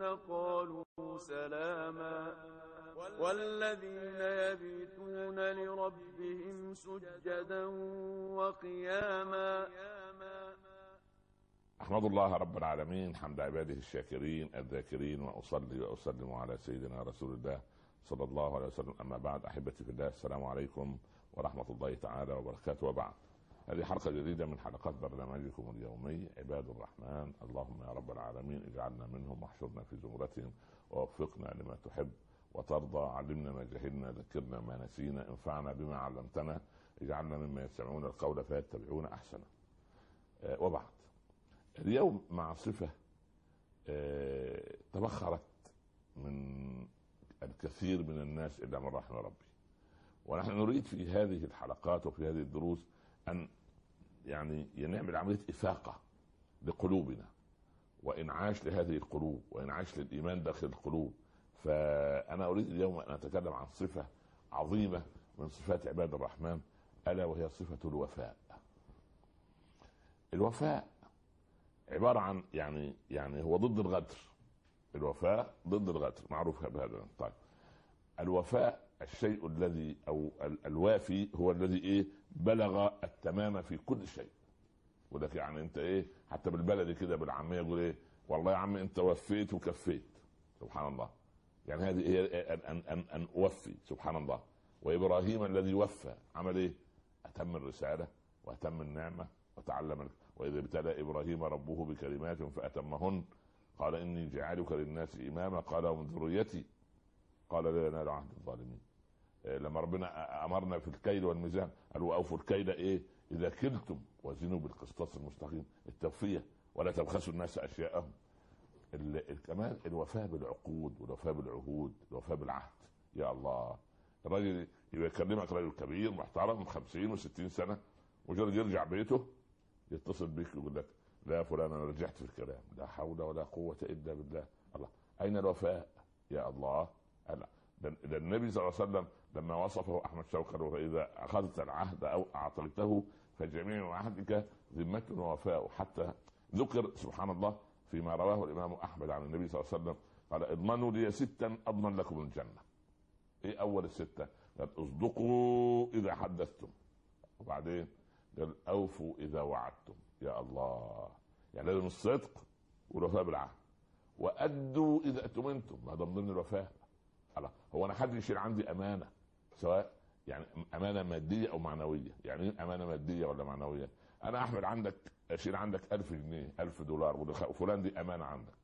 قالوا سلاما والذين يبيتون لربهم سجدا وقياما. أحمد الله رب العالمين حمد عباده الشاكرين الذاكرين، وأصلي وأسلم على سيدنا رسول الله صلى الله عليه وسلم. أما بعد، أحبتي في الله، السلام عليكم ورحمة الله تعالى وبركاته. وبعد، هذه حلقة جديدة من حلقات برنامجكم اليومي عباد الرحمن. اللهم يا رب العالمين اجعلنا منهم واحشرنا في زمرتهم ووفقنا لما تحب وترضى. علمنا ما جهلنا، ذكرنا ما نسينا، انفعنا بما علمتنا، اجعلنا مما يستمعون القول فيتبعون أحسنه. وبعد، اليوم مع صفة تبخرت من الكثير من الناس إلا من رحم ربي، ونحن نريد في هذه الحلقات وفي هذه الدروس أن يعني نعمل عملية إفاقة لقلوبنا وإنعاش لهذه القلوب وإنعاش للإيمان داخل القلوب. فأنا أريد اليوم أن أتكلم عن صفة عظيمة من صفات عباد الرحمن، ألا وهي صفة الوفاء. الوفاء عبارة عن يعني هو ضد الغدر. الوفاء ضد الغدر، معروف بهذا. طيب، الوفاء الشيء الذي او الوافي هو الذي بلغ التمام في كل شيء. ولك يعني انت حتى بالبلد كده بالعاميه يقول والله يا عم انت وفيت وكفيت. سبحان الله، يعني هذه هي ان اوفي. سبحان الله. وابراهيم الذي وفى عمل اتم الرساله واتم النعمه وتعلم. واذا ابتلى ابراهيم ربه بكلمات فاتمهن قال اني جعلك للناس اماما قال ومن ذريتي قال لا ينال عهد الظالمين. لما ربنا امرنا في الكيل والميزان قال واوفوا الكيل اذا كلتم وزنوا بالقسطاس المستقيم، التوفيه، ولا تبخسوا الناس اشياءهم. كمان الوفاء بالعقود والوفاء بالعهود، الوفاء بالعهد. يا الله، الراجل يكلمك راجل كبير محترم 50 و60 سنه، وجرد يرجع بيته يتصل بك يقول لك لا يا فلان انا رجعت في الكلام، لا حول ولا قوه الا بالله. الله، اين الوفاء يا الله؟ ده النبي صلى الله عليه وسلم لما وصفه احمد شوقي فاذا اخذت العهد او اعطيته فجميع عهدك ذمه ووفاء. حتى ذكر سبحان الله فيما رواه الامام احمد عن النبي صلى الله عليه وسلم قال اضمنوا لي 6 اضمن لكم الجنه. اول ال6؟ قال اصدقوا اذا حدثتم، وبعدين قال اوفوا اذا وعدتم. يا الله، يعني لازم الصدق والوفاء بالعهد، وادوا اذا اؤتمنتم. ما ضمن الوفاء. هو انا حد يشيل عندي امانه، سواء يعني امانه ماديه او معنويه. يعني ايه امانه ماديه ولا معنويه؟ انا احمل عندك، اشيل عندك 1000 جنيه 1000 دولار، وفلان دي امانه عندك،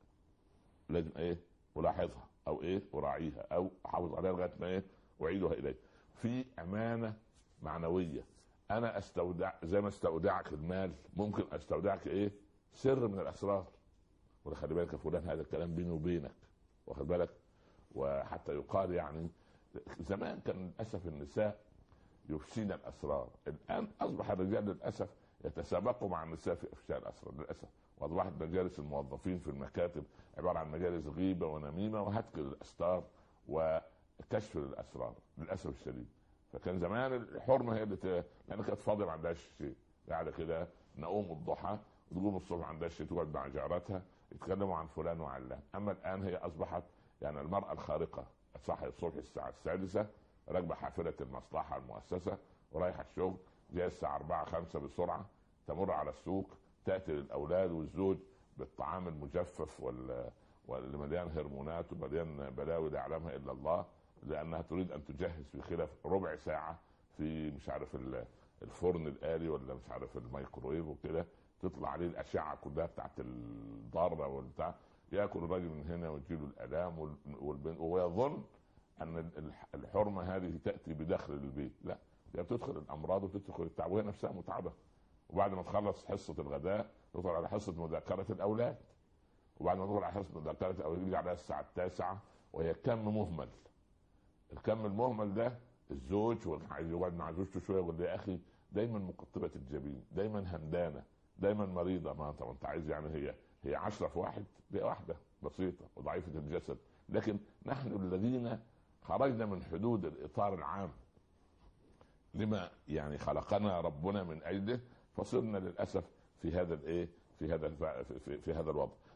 لازم الاحظها او اراعيها او احافظ عليها لغايه ما اعيدها اليك. في امانه معنويه، انا استودع زي ما استودعك المال، ممكن استودعك سر من الاسرار. وخلي بالك يا فلان هذا الكلام بيني وبينك، واخد بالك. وحتى يقال يعني زمان كان للاسف النساء يفشين الاسرار، الان اصبح الرجال للاسف يتسابقوا مع النساء في افشاء الاسرار للاسف. واصبحت مجالس الموظفين في المكاتب عباره عن مجالس غيبه ونميمه وهتك للاستار وكشف الاسرار للاسف الشديد. فكان زمان الحرمه هي اللي لان كانت فاضيه ما عندهاش شيء، قاعده كده نقوم الضحى وتقوم الصبح عندها شيء تقعد مع جارتها يتكلموا عن فلان وعلان. اما الان هي اصبحت يعني المرأة الخارقة، تصحي الصبح الساعة 6 راكبة حافلة المصلحة المؤسسة ورايحة الشغل، جاء الساعة 4 5 بسرعة، تمر على السوق، تأتي للأولاد والزوج بالطعام المجفف واللي مليان هرمونات ومليان بلاوي لا يعلمها إلا الله، لأنها تريد أن تجهز في خلال ربع ساعة في مش عارف الفرن الآلي ولا مش عارف الميكرويف وكده، تطلع عليه الأشعة كلها بتاعت الضارة والبتاع. ياكل الرجل من هنا ويجيله الالام والبنت، ويظن ان الحرمه هذه تاتي بداخل البيت. لا، هي بتدخل الامراض وتدخل التعب، وهي نفسها متعبه. وبعد ما تخلص حصه الغداء تدخل على حصه مذاكره الاولاد، وبعد ما تدخل على حصه مذاكره الاولاد يجي عليها الساعه 9 وهي كم مهمل. الكم المهمل ده الزوج عايز يقعد مع زوجته شويه يقول يا اخي دايما مقطبه الجبين، دايما همدانه، دايما مريضه. ما انت عايز يعني هي 10 في واحد، دي واحده بسيطه وضعيفه الجسد. لكن نحن الذين خرجنا من حدود الاطار العام لما يعني خلقنا ربنا من اجله، فصرنا للاسف في هذا في هذا الوضع.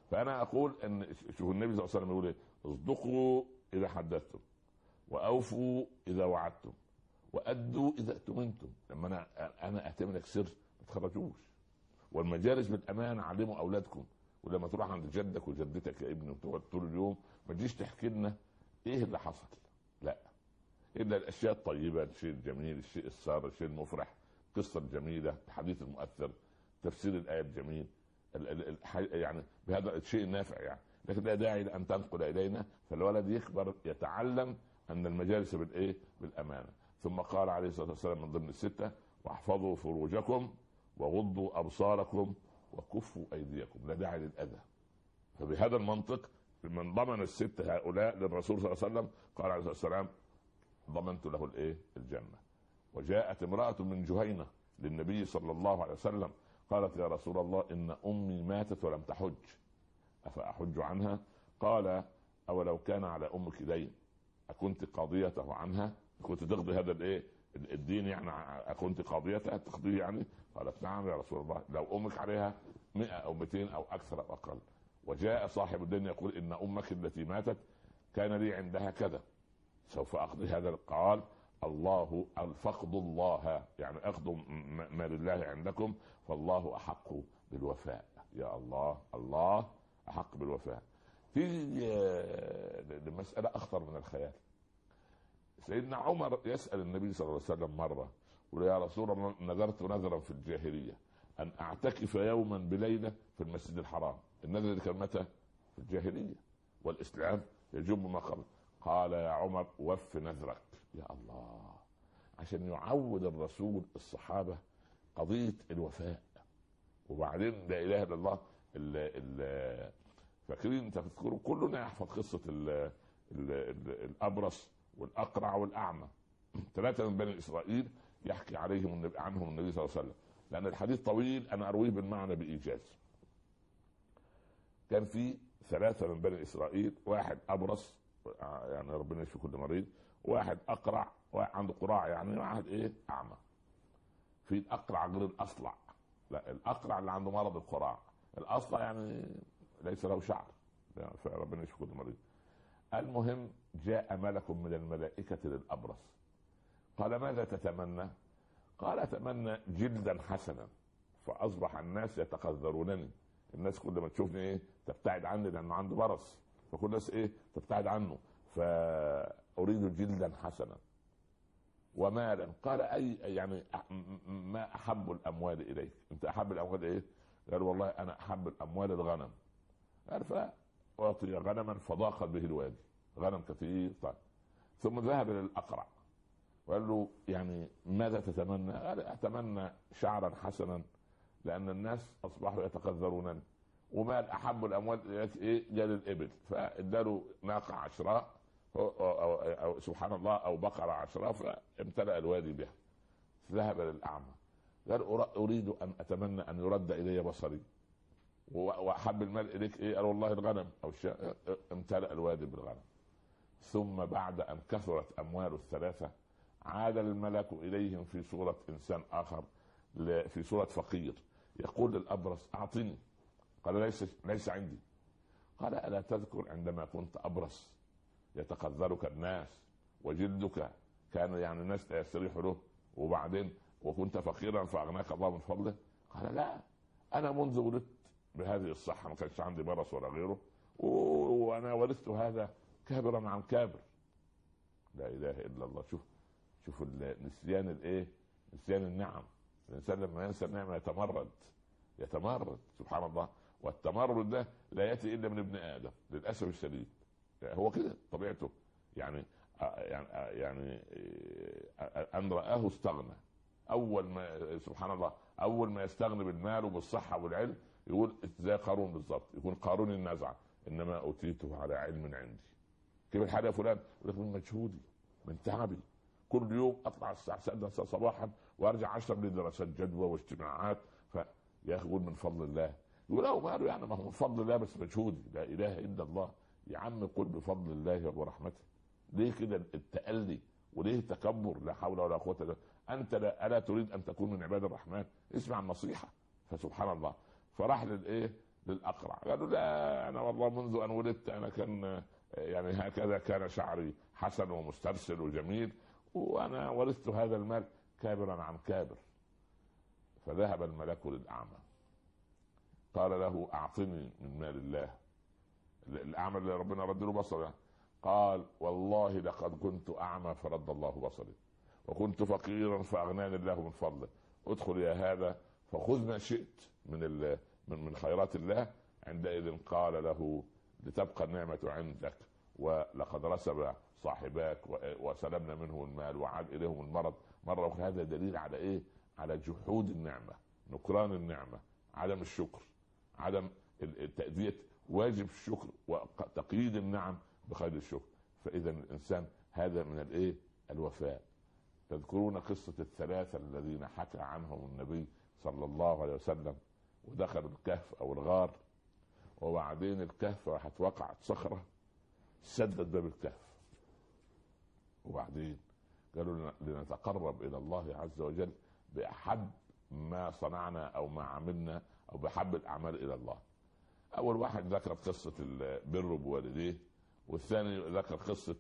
فانا اقول ان شوف النبي صلى الله عليه وسلم يقول ايه: اصدقوا اذا حدثتم، واوفوا اذا وعدتم، وادوا اذا اؤتمنتم. لما انا اعتمدك سر ما تخرجوش. والمجالس بالامان، علموا اولادكم. ولما تروح عند جدك وجدتك يا ابني وتقعد طول اليوم ما تجيش تحكي لنا ايه اللي حصل، لا، الا الاشياء الطيبه، الشيء الجميل، الشيء السار، الشيء المفرح، القصه الجميله، الحديث المؤثر، تفسير الايه الجميل، يعني بهذا الشيء النافع يعني. لكن لا داعي لان تنقل الينا، فالولد يكبر يتعلم ان المجالس بالايه؟ بالامانه. ثم قال عليه الصلاه والسلام من ضمن السته: واحفظوا فروجكم، وغضوا ابصاركم، وكفوا ايديكم. لا داعي للاذى. فبهذا المنطق من ضمن السته هؤلاء للرسول صلى الله عليه وسلم قال عليه الصلاه والسلام: ضمنت له الايه؟ الجنه. وجاءت امراه من جهينه للنبي صلى الله عليه وسلم قالت: يا رسول الله، ان امي ماتت ولم تحج، افاحج عنها؟ قال: اولو كان على امك دين اكنت قاضيته عنها؟ كنت تقضي هذا الايه؟ الدين يعني، اكنت قاضيتها تقضيه يعني؟ قالت: نعم يا رسول الله، لو امك عليها 100 او 200 او اكثر او اقل. وجاء صاحب الدين يقول: ان امك التي ماتت كان لي عندها كذا، سوف اقضي هذا. قال: الله الفقد الله، يعني اخذوا ما لله عندكم، فالله احق بالوفاء. يا الله، الله احق بالوفاء. في مسألة اخطر من الخيال. سيدنا عمر يسأل النبي صلى الله عليه وسلم مرة: ويا يا رسول الله، نذرت نذرا في الجاهلية ان اعتكف يوما بليلة في المسجد الحرام. النذر كان متى؟ في الجاهلية، والاسلام يجب ما قبل. قال: يا عمر وف نذرك. يا الله، عشان يعود الرسول الصحابة قضية الوفاء. وبعدين لا اله الا الله، فاكرين تذكروا كلنا يحفظ قصة الابرص والاقرع والاعمى، 3 من بني اسرائيل يحكي عنهم النبي صلى الله عليه وسلم، لان الحديث طويل انا ارويه بالمعنى بايجاز. كان في 3 من بني اسرائيل، واحد ابرص يعني ربنا يشفي كل مريض، واحد اقرع، واحد عنده قراع يعني، واحد ايه؟ اعمى. في الاقرع غير الاصلع، لا، الاقرع اللي عنده مرض القراع، الاصلع يعني ليس له شعر، فربنا يشفي كل مريض. المهم جاء ملك من الملائكة للأبرص قال: ماذا تتمنى؟ قال: أتمنى جلدا حسنا. فأصبح الناس يتقذرونني، الناس كل ما تشوفني ايه؟ تبتعد عني، لأنه عنده برص، فكل الناس ايه؟ تبتعد عنه. فأريد جلدا حسنا ومالا. قال: أي يعني ما أحب الأموال إليك؟ أنت أحب الأموال إيه؟ قال: والله أنا أحب الأموال الغنم. قال: فأعطي غنما فضاقت به الوادي، غنم كثير. طيب. ثم ذهب للأقرع وقال له: يعني ماذا تتمنى؟ قال: أتمنى شعرا حسنا، لأن الناس أصبحوا يتقذرونني. ومال أحب الأموال إيه؟ قال: الإبل. فاداله ناقة عشراء أو سبحان الله أو بقرة عشراء، فامتلأ الوادي بها. ذهب للأعمى قال: أريد أن أتمنى أن يرد إلي بصري. وأحب المال إليك إيه؟ قال: والله الغنم أو الشاء. امتلأ الوادي بالغنم. ثم بعد أن كثرت أموال ال3 عاد الملك إليهم في صورة إنسان آخر، في صورة فقير، يقول للأبرص: أعطني. قال: ليس عندي. قال: ألا تذكر عندما كنت أبرص يتقذرك الناس وجلدك كان يعني الناس لا يستريح له، وبعدين وكنت فقيرا فأغناك الله من فضله؟ قال: لا، أنا منذ ولدت بهذه الصحة ما كانش عندي برص ولا غيره، وأنا ورثت هذا كابرا عن كابر. لا إله إلا الله. شوف النسيان الايه؟ نسيان النعم. الإنسان لما ينسى النعمة يتمرد سبحان الله. والتمرد ده لا يأتي إلا من ابن آدم للأسف الشديد، هو كده طبيعته. يعني أن رآه استغنى. أول ما سبحان الله أول ما يستغني بالمال وبالصحة والعلم يقول زي قارون بالضبط، يكون قارون النزعة: إنما أوتيته على علم عندي. كيف الحال يا فلان؟ يقول: من مجهودي، من تعبي، كل يوم أطلع الساعة 6 صباحا وأرجع 10 لدراسات جدوى واجتماعات. فيقول: من فضل الله. يقول: له ماله يعني؟ ما هو من فضل الله بس مجهودي. لا إله إلا الله. يا عم قل بفضل الله وبرحمته. ليه كده التألي؟ وليه التكبر؟ لا حول ولا قوة الا بالله. أنت ألا تريد أن تكون من عباد الرحمن؟ اسمع النصيحة. فسبحان الله. فراح للايه؟ للاقرع. قالوا لا انا والله منذ ان ولدت انا كان يعني هكذا كان شعري حسن ومسترسل وجميل، وانا ورثت هذا المال كابرا عن كابر. فذهب الملك للاعمى قال له اعطني من مال الله. الاعمى اللي ربنا رد له بصره قال والله لقد كنت اعمى فرد الله بصري، وكنت فقيرا فاغناني الله من فضله، ادخل يا هذا فخذ ما شئت من خيرات الله. عندئذ قال له لتبقى النعمة عندك، ولقد رسب صاحباك وسلمنا منه المال وعاد إليهم المرض مرة أخرى. هذا دليل على إيه؟ على جحود النعمة، نكران النعمة، عدم الشكر، عدم تأدية واجب الشكر وتقييد النعم بخير الشكر. فإذا الإنسان هذا من الإيه؟ الوفاء. تذكرون قصة الثلاثة الذين حكى عنهم النبي صلى الله عليه وسلم، ودخلوا الكهف أو الغار، وبعدين الكهف راحت وقعت صخرة سدت باب الكهف، وبعدين قالوا لنتقرب إلى الله عز وجل بأحب ما صنعنا أو ما عملنا أو بأحب الأعمال إلى الله. أول واحد ذكر قصة البر بوالديه، والثاني ذكر قصة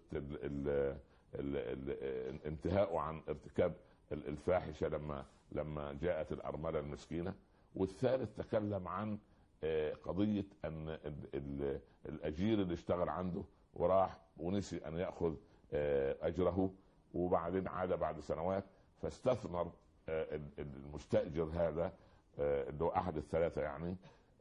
الانتهاء عن ارتكاب الفاحشة لما جاءت الأرملة المسكينة، والثالث تكلم عن قضية أن الأجير اللي اشتغل عنده وراح ونسي أن يأخذ أجره، وبعدين عاد بعد سنوات فاستثمر المستأجر هذا اللي هو أحد الثلاثة يعني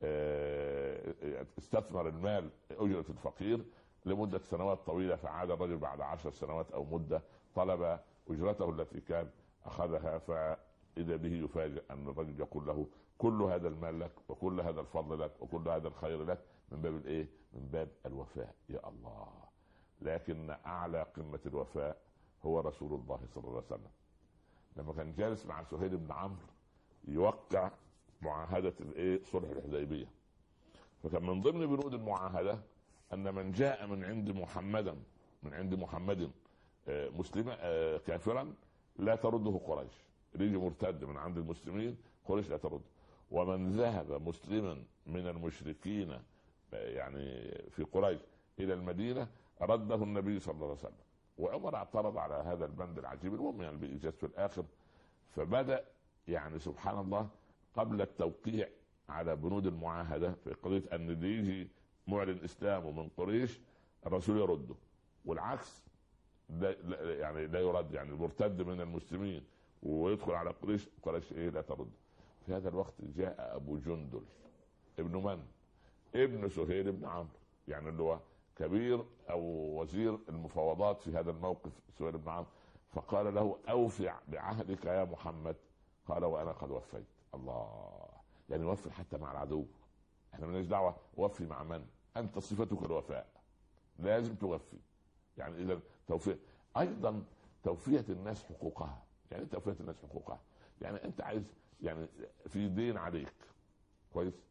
استثمر المال أجرة الفقير لمدة سنوات طويلة، فعاد الرجل بعد 10 سنوات أو مدة طلب أجرته التي كان أخذها، فإذا به يفاجأ أن الرجل يقول له كل هذا المال لك وكل هذا الفضل لك وكل هذا الخير لك من باب الإيه؟ من باب الوفاء. يا الله! لكن أعلى قمة الوفاء هو رسول الله صلى الله عليه وسلم لما كان جالس مع سهيل بن عمرو يوقع معاهدة الإيه؟ صلح الحديبية. فكان من ضمن بنود المعاهدة أن من جاء من عند محمد مسلما كافرا لا ترده قريش، يجي مرتد من عند المسلمين قريش لا ترده. ومن ذهب مسلما من المشركين يعني في قريش إلى المدينة رده النبي صلى الله عليه وسلم. وعمر اعترض على هذا البند العجيب، المهم يعني بإيجاز في الآخر. فبدأ يعني سبحان الله قبل التوقيع على بنود المعاهدة في قضية أن اللي يجي معلن إسلامه من قريش الرسول يرده، والعكس يعني لا يرد، يعني المرتد من المسلمين ويدخل على قريش إيه؟ لا ترد. في هذا الوقت جاء أبو جندل ابن من؟ ابن سهيل بن عمرو، يعني اللي هو كبير أو وزير المفاوضات في هذا الموقف سهيل بن عمرو، فقال له أوفي بعهدك يا محمد. قال وأنا قد وفيت. الله! يعني وفي حتى مع العدو، احنا مالناش دعوه. وفي مع من؟ انت صفتك الوفاء، لازم توفي. يعني اذا توفية ايضا توفية الناس حقوقها. يعني توفية الناس حقوقها يعني انت عايز يعني في دين عليك كويس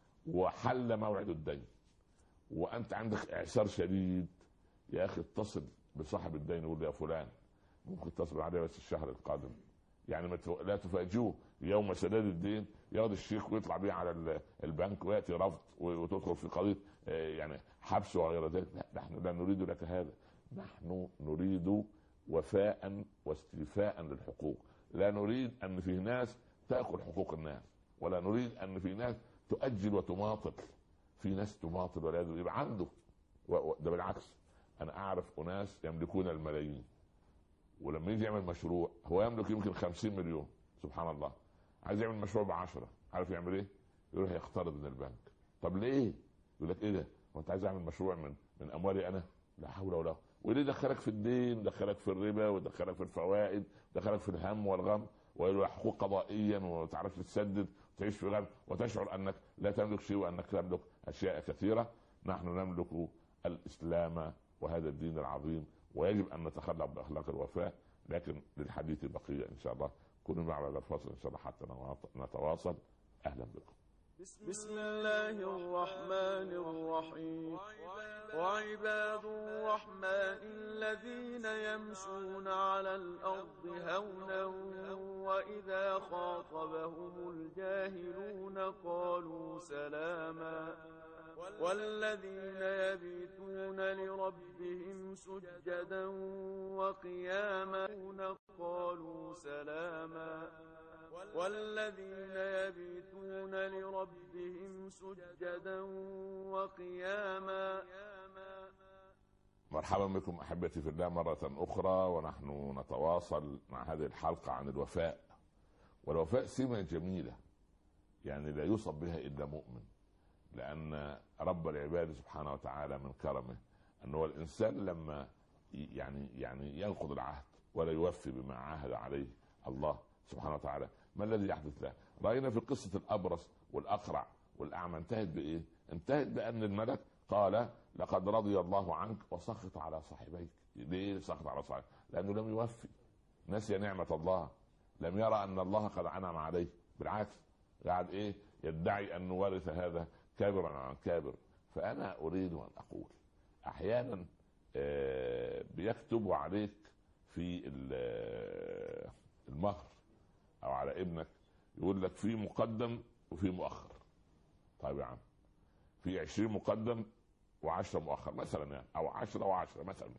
وحل موعد الدين وانت عندك اعسار شديد، يا اخي اتصل بصاحب الدين وقول يا فلان ممكن تصبر عليه بس الشهر القادم، يعني لا تفاجئوه يوم سداد الدين ياخذ الشيخ ويطلع بيه على البنك وياتي رفض وتدخل في قضيه يعني حبس وغير ذلك. لا، نحن لا نريد لك هذا، نحن نريد وفاء واستيفاء للحقوق. لا نريد ان في ناس تاكل حقوق الناس، ولا نريد ان في ناس تؤجل وتماطل. في ناس تماطل ولا يبقى عنده ده بالعكس. انا اعرف اناس يملكون الملايين، ولما يجي يعمل مشروع هو يملك يمكن 50 مليون، سبحان الله، عايز يعمل مشروع ب10، عارف يعمل ايه؟ يروح يقترض من البنك. طب ليه؟ يقول لك ايه ده؟ وانت عايز اعمل مشروع من اموالي انا؟ لا حول ولا قوه. وليه دخلك في الدين، دخلك في الربا، ودخلك في الفوائد، دخلك في الهم والغم وله حقوق قضائيا وما تعرفش تسدد وتعيش في غم وتشعر انك لا تملك شيء وانك تملك اشياء كثيره. نحن نملك الاسلام وهذا الدين العظيم، ويجب ان نتخلق باخلاق الوفاء. لكن للحديث بقيه ان شاء الله. كونوا معنا بعد الفاصل ان شاء الله حتى نتواصل. اهلا بكم. بسم الله الرحمن الرحيم. وعباد الرحمن الذين يمشون على الأرض هونا وإذا خاطبهم الجاهلون قالوا سلاما والذين يبيتون لربهم سجدا وقياما قالوا سلاما والذين يبيتون لربهم سجدا وقياما. مرحبا بكم احبتي في الله مره اخرى، ونحن نتواصل مع هذه الحلقه عن الوفاء. والوفاء سمه جميله يعني لا يوصف بها الا مؤمن، لان رب العباد سبحانه وتعالى من كرمه انه الانسان لما يعني ينقض العهد ولا يوفي بما عاهد عليه الله سبحانه وتعالى، ما الذي يحدث له؟ راينا في قصه الابرص والاقرع والاعمى انتهت بايه؟ انتهت بان الملك قال لقد رضي الله عنك وسخط على صاحبيك. ليه سخط على صاحبيك؟ لانه لم يوفي، نسي نعمه الله، لم يرى ان الله قد انعم عليه، بالعكس قاعد يدعي ان ورث هذا كابرا عن كابر. فانا اريد ان اقول احيانا بيكتبوا عليك في المهر او على ابنك، يقول لك في مقدم وفي مؤخر. طيب يا عم، في 20 مقدم و10 مؤخر مثلا يعني، او 10 و10 مثلا.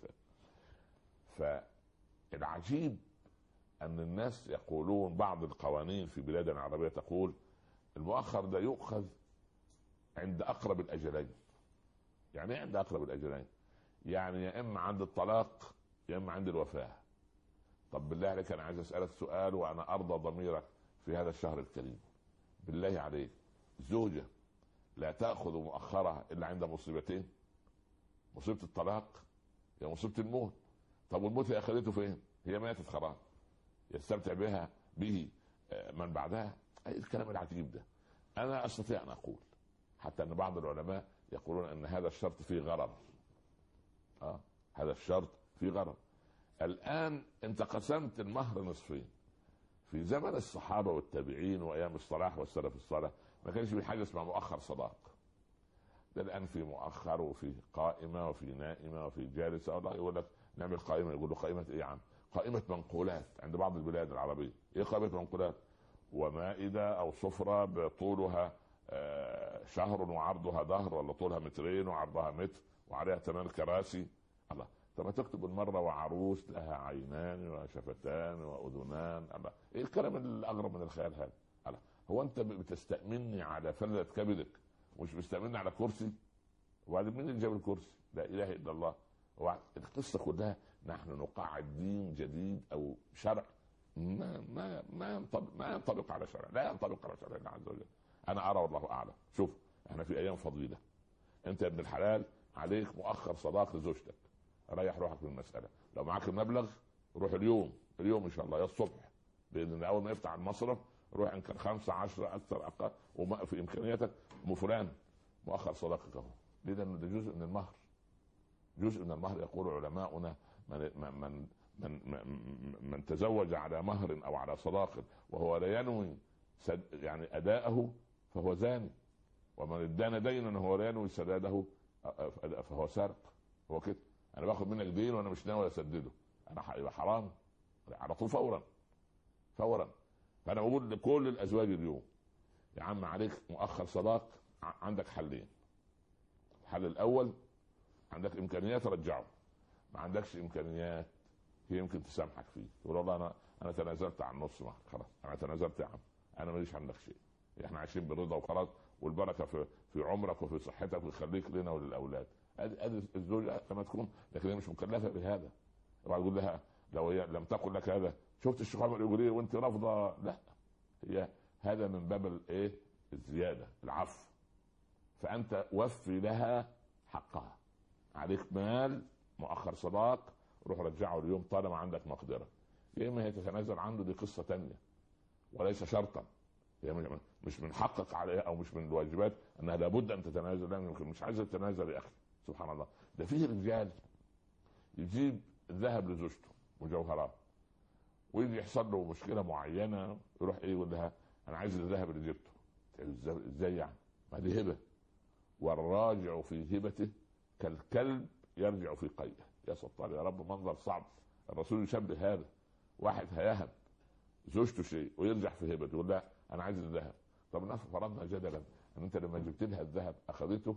فالعجيب ان الناس يقولون بعض القوانين في بلادنا العربيه تقول المؤخر ده يؤخذ عند اقرب الاجلين. يعني ايه عند اقرب الاجلين؟ يعني يا اما عند الطلاق يا اما عند الوفاه. طب بالله عليك انا عايز اسالك سؤال وانا ارضى ضميرك في هذا الشهر الكريم، بالله عليك زوجه لا تاخذ مؤخرها الا عند مصيبتين، مصيبه الطلاق يا مصيبه الموت. طب والموت هي اخذته فين؟ هي ماتت خلاص، يستمتع به من بعدها. اي الكلام العجيب ده. انا استطيع ان اقول حتى ان بعض العلماء يقولون ان هذا الشرط فيه غرر. هذا الشرط فيه غرر. الان انت قسمت المهر نصفين. في زمن الصحابه والتابعين وايام الصلاح والسلف الصالح ما كانش في حاجه اسمها مؤخر صداق. ده الان في مؤخر وفي قائمه وفي نائمه وفي جالسه. الله يقول لك نعمل قائمه، يقول له قائمه ايه يا عم؟ قائمه منقولات عند بعض البلاد العربيه. ايه قائمه منقولات؟ ومائده او سفره بطولها شهر وعرضها دهر، ولا طولها مترين وعرضها متر وعليها 8 كراسي. الله، طب تكتب المرة وعروس لها عينان وشفتان وأذنان. الله، ايه الكلام الأغرب من الخيال هذا؟ الله، هو انت بتستأمني على فلذة كبدك ومش بتستأمني على كرسي؟ وبعدين مين اللي جاب الكرسي؟ لا اله الا الله. القصة كلها نحن نقعد دين جديد او شرع ما ينطبق على شرع، لا ينطبق على شرع الله عز وجل. انا ارى والله اعلم. شوف، احنا في ايام فضيلة، انت يا ابن الحلال عليك مؤخر صداق لزوجتك، ريح روحك من المسألة. لو معاك المبلغ روح اليوم ان شاء الله يا الصبح باذن الله، اول ما يفتح المصرف روح ان كان 5 10 اكثر اقل وما في امكانياتك فلان مؤخر صداقك اهو. ليه؟ لانه ده جزء من المهر. جزء من المهر. يقول علماؤنا من تزوج على مهر او على صداق وهو لا ينوي يعني اداءه فهو زاني، ومن ادان دينا وهو لا ينوي سداده فهو سارق. هو كده، انا باخد منك دين وانا مش ناوي اسدده، انا يبقى حرام على طول فورا. فانا بقول لكل الازواج اليوم يا عم عليك مؤخر صداق. عندك حلين. الحل الاول عندك امكانيات رجعه، ما عندكش امكانيات هي يمكن تسامحك فيه، تقول والله انا تنازلت عن نص مهر، خلاص انا تنازلت يا عم، انا ماليش عندك شيء، احنا عايشين برضا وخلاص، والبركه في عمرك وفي صحتك ويخليك لنا وللاولاد. ادي الزوجه لما تكون، لكن هي مش مكلفه بهذا. اوعى تقول لها لو هي لم تقل لك هذا شفت الشيخ عمر يقول ايه وانت رافضه، لا، هي هذا من باب الزياده، العفو. فانت وفي لها حقها. عليك مال مؤخر صداق، روح رجعه اليوم طالما عندك مقدره. يا اما هي تتنازل عنه، دي قصه تانية وليس شرطا. هي مش من حقك عليها او مش من الواجبات انها لابد ان تتنازل، لان يمكن مش عايزه تتنازل. يا اخي سبحان الله، ده فيه رجال يجيب الذهب لزوجته مجوهرات، ويجي يحصل له مشكله معينه يروح يقول لها انا عايز الذهب اللي جبته. ازاي يعني؟ ما دي هبه، والراجع في هبته كالكلب يرجع في قيئه. يا ستار يا رب، منظر صعب. الرسول يشبه هذا، واحد هيهب زوجته شيء ويرجع في هبته يقول لا انا عايز الذهب. طب فرضنا جدلا ان انت لما جبت لها الذهب اخذته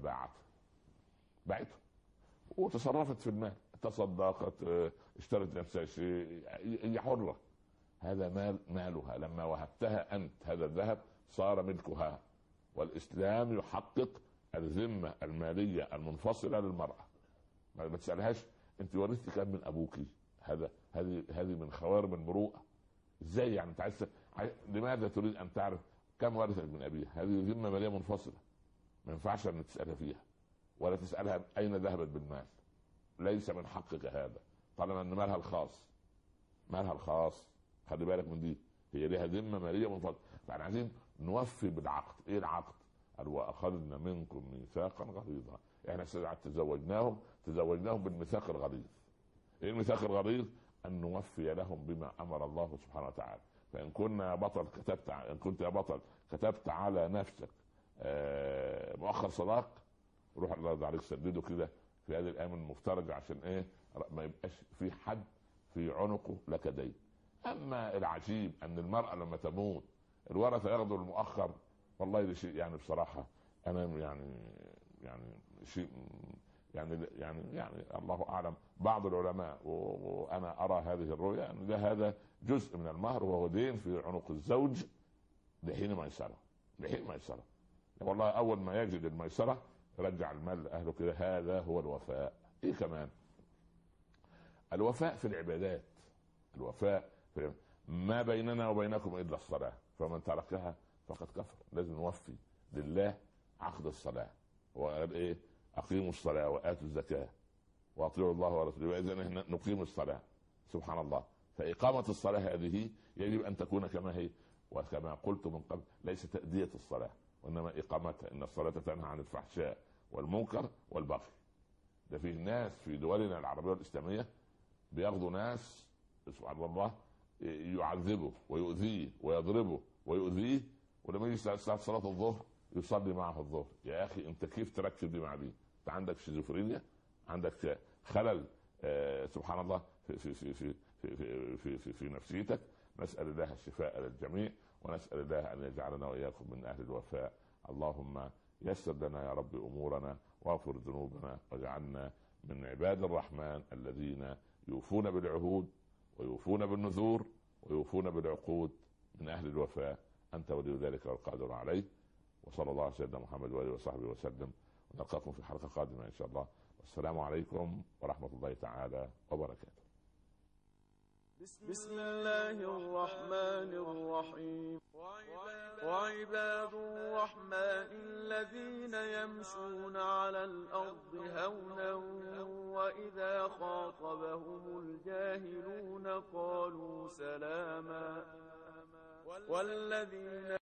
باعته وتصرفت في المال، تصدقت، اشترت نفسها شيء، هي حره. هذا مالها. لما وهبتها انت هذا الذهب صار ملكها. والاسلام يحقق الذمه الماليه المنفصله للمراه. ما تسالهاش انت ورثتي كم من ابوك. هذه من خوارم المروءه. ازاي يعني؟ انت لماذا تريد ان تعرف كم ورثت من ابيها؟ هذه ذمه ماليه منفصله، ما ينفعش ان تسالها فيها، ولا تسالها اين ذهبت بالمال. ليس من حقك هذا، طالما ان مالها الخاص. خلي بالك من دي، هي لها ذمه ماليه منفصله. فاحنا عايزين نوفي بالعقد. ايه العقد؟ قال واخذنا منكم ميثاقا غليظا. احنا تزوجناهم بالميثاق الغليظ. ايه الميثاق الغليظ؟ ان نوفي لهم بما امر الله سبحانه وتعالى. فان كنت يا بطل كتبت على نفسك مؤخر صداق، روح الله يرضى عليك سدده كده في هذه الايام المفترجه، عشان ايه؟ ما يبقاش في حد في عنقه لك دين. اما العجيب ان المراه لما تموت الورثه ياخذوا المؤخر. والله ده شيء يعني بصراحه انا يعني شيء يعني الله اعلم. بعض العلماء وانا ارى هذه الرؤيه ان هذا جزء من المهر وهو دين في عنق الزوج لحين ميسره. والله اول ما يجد الميسره رجع المال لاهله كده. هذا هو الوفاء. ايه كمان؟ الوفاء في العبادات. ما بيننا وبينكم الا الصلاه، فمن تركها فقد كفر. لازم نوفي لله عقد الصلاه. وقال ايه؟ اقيموا الصلاه واتوا الزكاه واطيعوا الله ورسوله. واذا نقيم الصلاه، سبحان الله. فاقامه الصلاه هذه يجب ان تكون كما هي. وكما قلت من قبل، ليس تأدية الصلاه وانما اقامتها. ان الصلاه تنهى عن الفحشاء والمنكر والبغي. ده فيه ناس في دولنا العربيه والاسلاميه بياخذوا ناس سبحان الله يعذبه ويؤذيه ويضربه ويؤذيه، ولما يجي صلاه الظهر يصلي معه الظهر. يا اخي انت كيف تركب دي مع دي؟ انت عندك شيزوفرينيا، عندك خلل سبحان الله في في في في في في, في, في نفسيتك. نسال الله الشفاء للجميع، ونسال الله ان يجعلنا واياكم من اهل الوفاء. اللهم يسر لنا يا رب امورنا، واغفر ذنوبنا، واجعلنا من عباد الرحمن الذين يوفون بالعهود ويوفون بالنذور ويوفون بالعقود، من اهل الوفاء. انت ولي ذلك والقادر عليه. وصلى الله على سيدنا محمد واله وصحبه وسلم. ونلقاكم في حلقه قادمه ان شاء الله. والسلام عليكم ورحمه الله تعالى وبركاته. بسم الله الرحمن الرحيم. وعباد الرحمن الذين يمشون على الأرض هونا وإذا خاطبهم الجاهلون قالوا سلاما. والذين